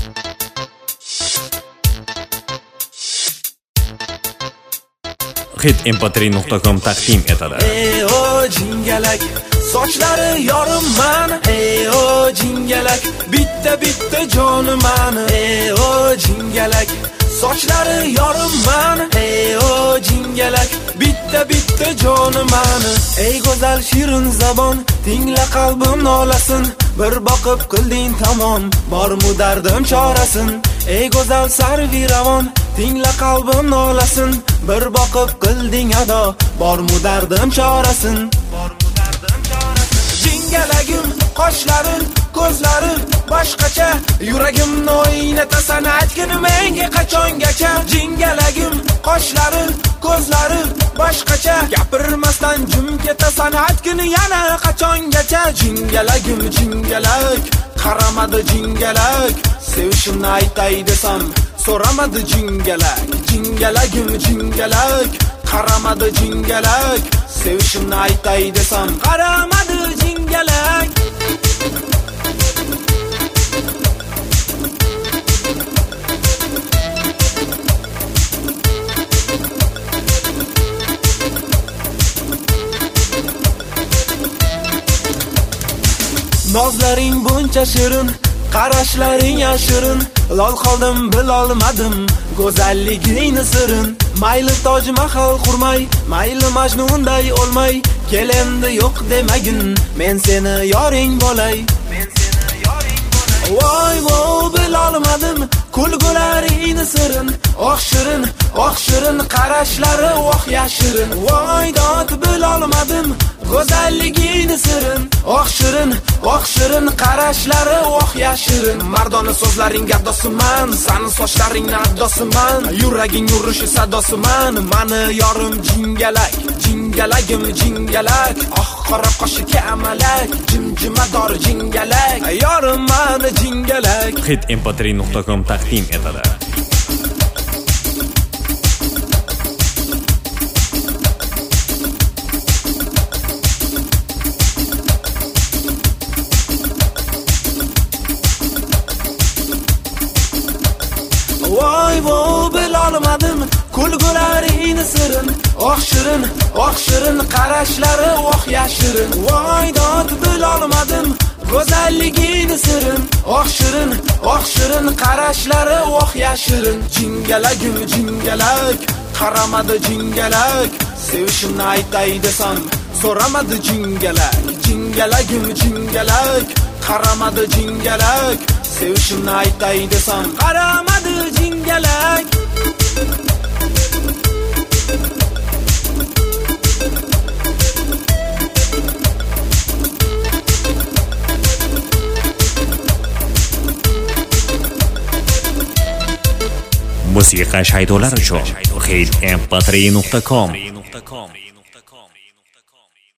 hitmp3.com taqdim etadi. O jingalak, sochlari yorim o jingalak, bitta jonim mani. O jingalak, sochlari yorim o jingalak, bitta jonim mani. Ey go'zal shirin zabon, tingla qalbim nolasin. Bir boqib qilding tamom, bormu dardim chorasin. Ey go'zal sarviravon, tingla qalbim nolasin. Bir boqib qilding ado, bormu dardim chorasin. Jingalagim, qoshlaring, ko'zlaring boshqacha, yuragimni o'ynatasan, aytgin menga qachongacha. Jingalagim, qoshlaring, ko'zlaring boshqacha, gapirmasdan jim ketasan, aytgin yana qachongacha. Jingalagim, jingalak, qaramadi jingalak, sevishimni aytay desam so'ramadi jingalak. Jingalagim, jingalak, qaramadi jingalak, sevishimni aytay desam qaramadi jingalak. Nozlaring buncha shirin, qarashlaring yashirin, lol qoldim bilolmadim go'zalligingni sirin. Mayli Toj Mahal qurmay, mayli Majnunday olmay, kel endi yo'q demagin, men seni yoring bo'lay. Voy bilolmadim kulgularingni sirin, shirin qarashlari yashirin. Voy dod bilolmadim go'zalligingni sirin, shirin qarashlari yashirin. Mardona so'zlaring gardosiman, sani sochlaringni addosiman, yuraging yurishi sadosiman. Mani yorim jingalak, jingalagim jingalak, qora qoshi kamalak, jimjimador jingalak, yorim mani jingalak. hitmp3.com taqdim etadi. Voy bilolmadim kulgularingni sirin, shirin qarashlari yashirin. Voy dod bilolmadim go'zalligingni sirin, shirin qarashlari yashirin. Jingalagim, jingalak, qaramadi jingalak, sevishimni aytay desam so'ramadi jingalak. Jingalagim, jingalak, qaramadi jingalak, sevishimni aytay desam qaramadi jingalak. Musiqa shaydolari uchun hitmp3.com